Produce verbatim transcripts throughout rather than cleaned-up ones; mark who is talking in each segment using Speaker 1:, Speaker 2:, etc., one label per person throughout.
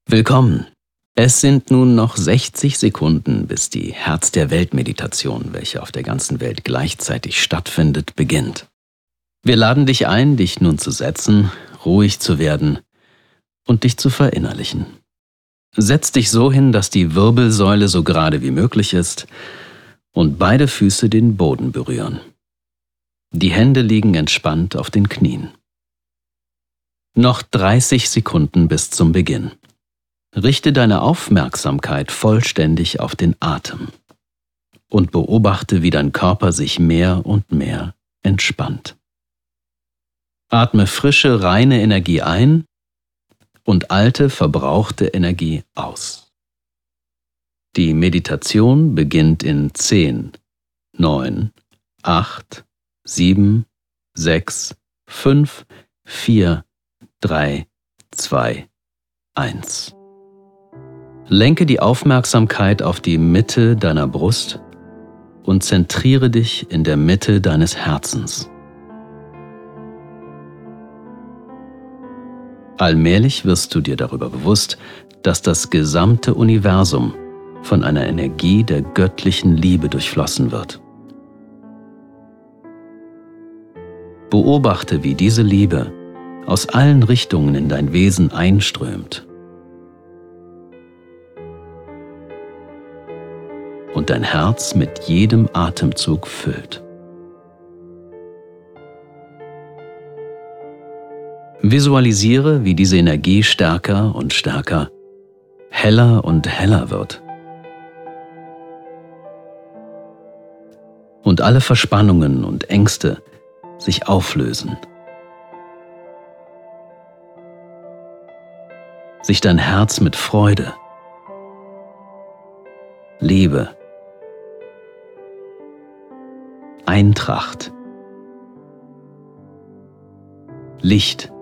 Speaker 1: Willkommen! Es sind nun noch sechzig Sekunden, bis die Herz der Welt-Meditation, welche auf der ganzen Welt gleichzeitig stattfindet, beginnt. Wir laden dich ein, dich nun zu setzen, ruhig zu werden und dich zu verinnerlichen. Setz dich so hin, dass die Wirbelsäule so gerade wie möglich ist und beide Füße den Boden berühren. Die Hände liegen entspannt auf den Knien. Noch dreißig Sekunden bis zum Beginn. Richte deine Aufmerksamkeit vollständig auf den Atem und beobachte, wie dein Körper sich mehr und mehr entspannt. Atme frische, reine Energie ein und alte, verbrauchte Energie aus. Die Meditation beginnt in zehn, neun, acht, sieben, sechs, fünf, vier, drei, zwei, eins. Lenke die Aufmerksamkeit auf die Mitte deiner Brust und zentriere dich in der Mitte deines Herzens. Allmählich wirst du dir darüber bewusst, dass das gesamte Universum von einer Energie der göttlichen Liebe durchflossen wird. Beobachte, wie diese Liebe aus allen Richtungen in dein Wesen einströmt und dein Herz mit jedem Atemzug füllt. Visualisiere, wie diese Energie stärker und stärker, heller und heller wird. Und alle Verspannungen und Ängste sich auflösen. Sich dein Herz mit Freude, Liebe, Eintracht, Licht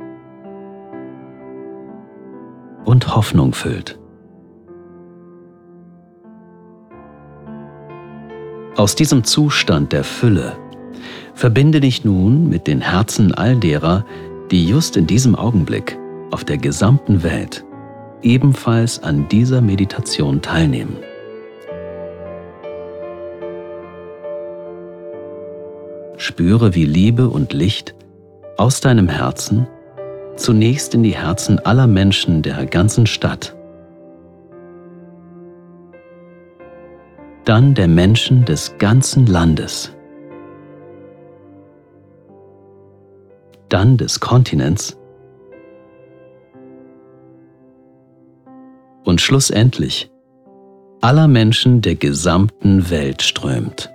Speaker 1: und Hoffnung füllt. Aus diesem Zustand der Fülle verbinde dich nun mit den Herzen all derer, die just in diesem Augenblick auf der gesamten Welt ebenfalls an dieser Meditation teilnehmen. Spüre, wie Liebe und Licht aus deinem Herzen zunächst in die Herzen aller Menschen der ganzen Stadt, dann der Menschen des ganzen Landes, dann des Kontinents und schlussendlich aller Menschen der gesamten Welt strömt.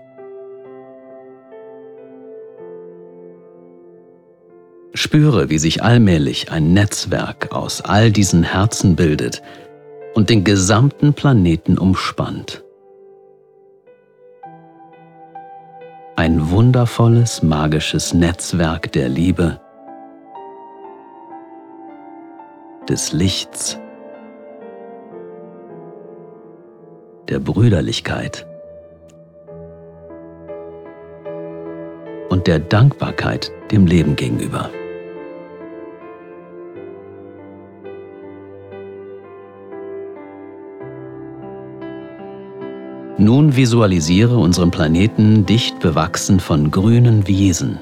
Speaker 1: Spüre, wie sich allmählich ein Netzwerk aus all diesen Herzen bildet und den gesamten Planeten umspannt. Ein wundervolles, magisches Netzwerk der Liebe, des Lichts, der Brüderlichkeit und der Dankbarkeit dem Leben gegenüber. Nun visualisiere unseren Planeten dicht bewachsen von grünen Wiesen,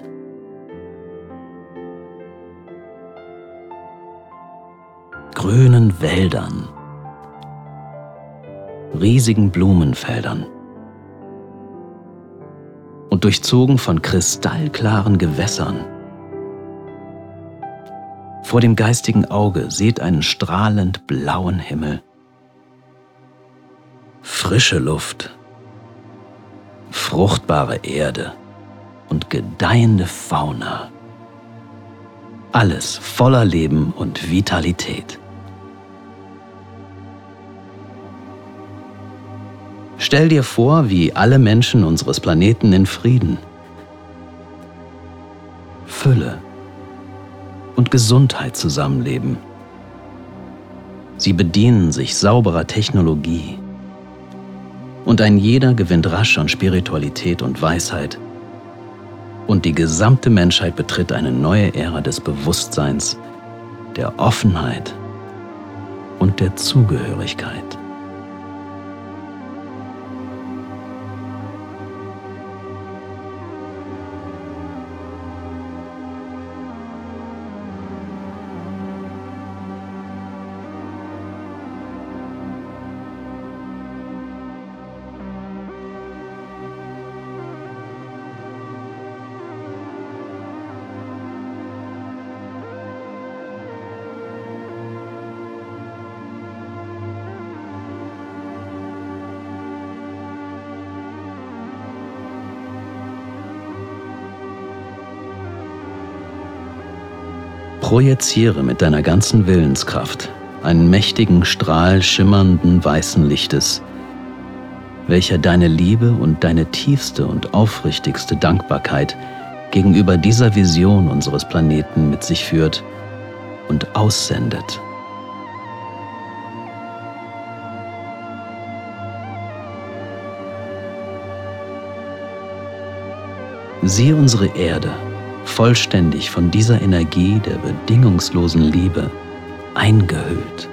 Speaker 1: grünen Wäldern, riesigen Blumenfeldern und durchzogen von kristallklaren Gewässern. Vor dem geistigen Auge seht einen strahlend blauen Himmel, frische Luft, fruchtbare Erde und gedeihende Fauna. Alles voller Leben und Vitalität. Stell dir vor, wie alle Menschen unseres Planeten in Frieden, Fülle und Gesundheit zusammenleben. Sie bedienen sich sauberer Technologie und ein jeder gewinnt rasch an Spiritualität und Weisheit und die gesamte Menschheit betritt eine neue Ära des Bewusstseins, der Offenheit und der Zugehörigkeit. Projiziere mit deiner ganzen Willenskraft einen mächtigen Strahl schimmernden weißen Lichtes, welcher deine Liebe und deine tiefste und aufrichtigste Dankbarkeit gegenüber dieser Vision unseres Planeten mit sich führt und aussendet. Siehe unsere Erde, vollständig von dieser Energie der bedingungslosen Liebe eingehüllt.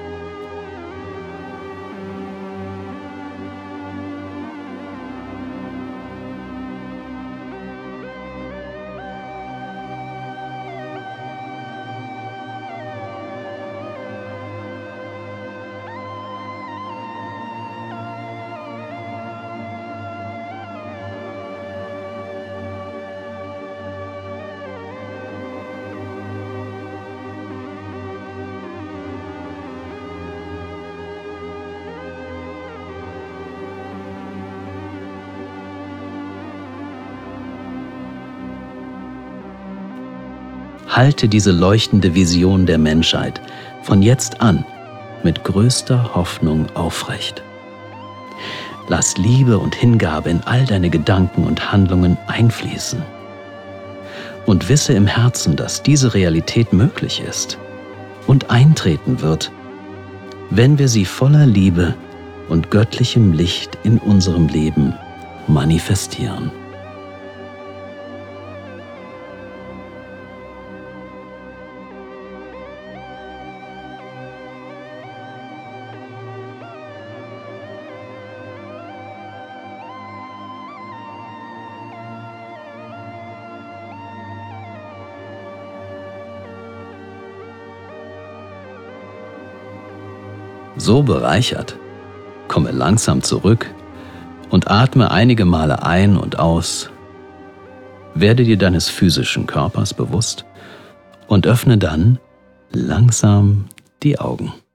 Speaker 1: Halte diese leuchtende Vision der Menschheit von jetzt an mit größter Hoffnung aufrecht. Lass Liebe und Hingabe in all deine Gedanken und Handlungen einfließen. Und wisse im Herzen, dass diese Realität möglich ist und eintreten wird, wenn wir sie voller Liebe und göttlichem Licht in unserem Leben manifestieren. So bereichert, komme langsam zurück und atme einige Male ein und aus. Werde dir deines physischen Körpers bewusst und öffne dann langsam die Augen.